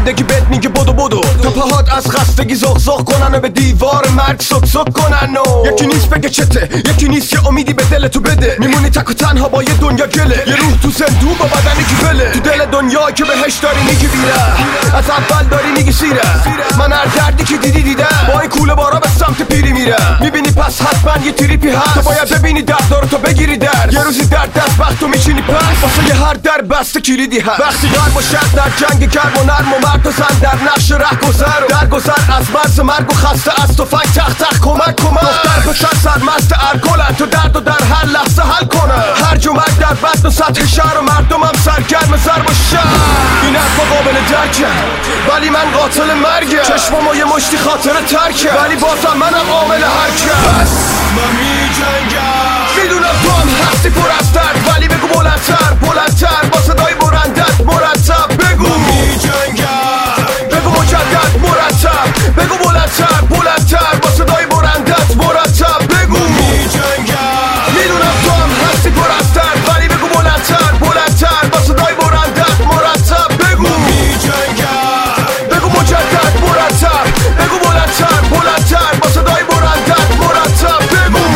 زندگی بهت میگه بدو تا پاهات از خستگی زغزغ کنن و به دیوار مرگ سک سک کنن و یکی نیست بگه چته، یکی نیست یه امیدی به دل تو بده. میمونی تک و تنها با یه دنیا گله، یه روح تو زندون با بدنی که بله. تو دل دنیا که بهش داری میگی بیره، از اول داری میگی سیره. من هر دردی که دیدم با این کوله بارا به سمت پیری میره. میبینی پس حتما یه تریپی هست، تو باید ببینی درد رو تو بگیری درد. یه روزی درد دست وقت تو میچینی پس واسه یه هر در بسته کلیدی هست. وقتی قلب و شد در جنگ گرم و نرم و مرد و زن در نقش ره گذر و در گذر از مرز مرگ و خسته از تفنگ تخت کمک دختر پسر سرمست ارکلن تو درد و در هر لحظه حل کنه. هر جمعک در بدن و سطح شهر و مردمم سرگرم ضرب و شهر. این حرفا قابل درکه ولی من قاتل مرگه. چشمامو یه مشتی خاطر ترکه ولی بازم منم عامل حرکت. بس من میجنگم، میدونم تو هم هستی پر از درد ولی بگو بلندتر با صدای بلندت مرتب بگو. من میجنگم، بگو مجدد مرتب، بگو بلندتر با صدای بلندت مرتب بگو. من میجنگم، میدونم تو هم هستی پر از درد ولی بگو بلندتر با صدای بلندت مرتب بگو. من میجنگم، بگو مجدد مرتب، بگو بلندتر با صدای بلندت مرتب بگو. من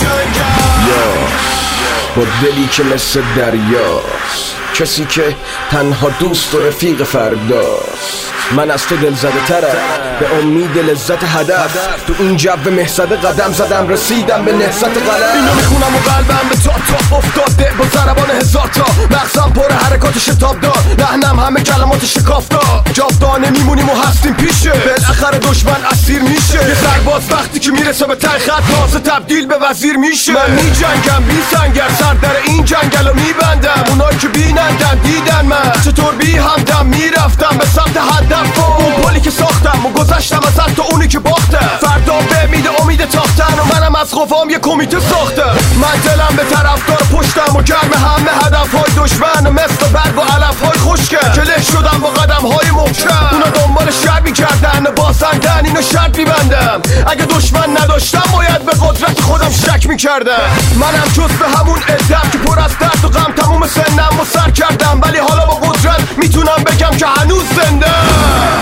میجنگم با دلی که مثل دریاست، کسی که تنها دوست و رفیق فرداست. من از تو دل زده ترم به امید لذت هدف، تو این جو مهزده قدم زدم رسیدم به نهضت قلم. اینو میخونم و قلبم به تا افتاده با ضربان هزار تا. مغزم پر حرکات شتاب دار، لحنم همه کلمات شکافدار. جاودانه میمونیم و هستیم پیشه، بالاخره دشمن اسیر میشه. یه سرباز وقتی که میرسه به ته خط تازه تبدیل به وزیر میشه. من میجنگم بی سنگر، سر در این جنگل رو میبندم. اونایی که بینندن دیدن من چطور بی همدم میرفتم به سمت هدف. اون پلی که ساختم و گذشتم از حتی اونی که باختم. فردا به امید امید تاختن و منم از قوام یه کمیته ساختم. من دلم به طرفدار پشتم و گرم همه هدفهای دشمن مثل برگ و علفهای خشکم که له شدم با قدمهای محکم. اونا دنبال شر میکردن بازندن، اینو شرط میبندم. اگه دشمن نداشتم باید به قدرت خودم شک میکردم. منم جز به همون عدم که پر از درد و غم تموم سنم و سر کردم ولی حالا با قدرت میتونم بگم که هنوز زنده.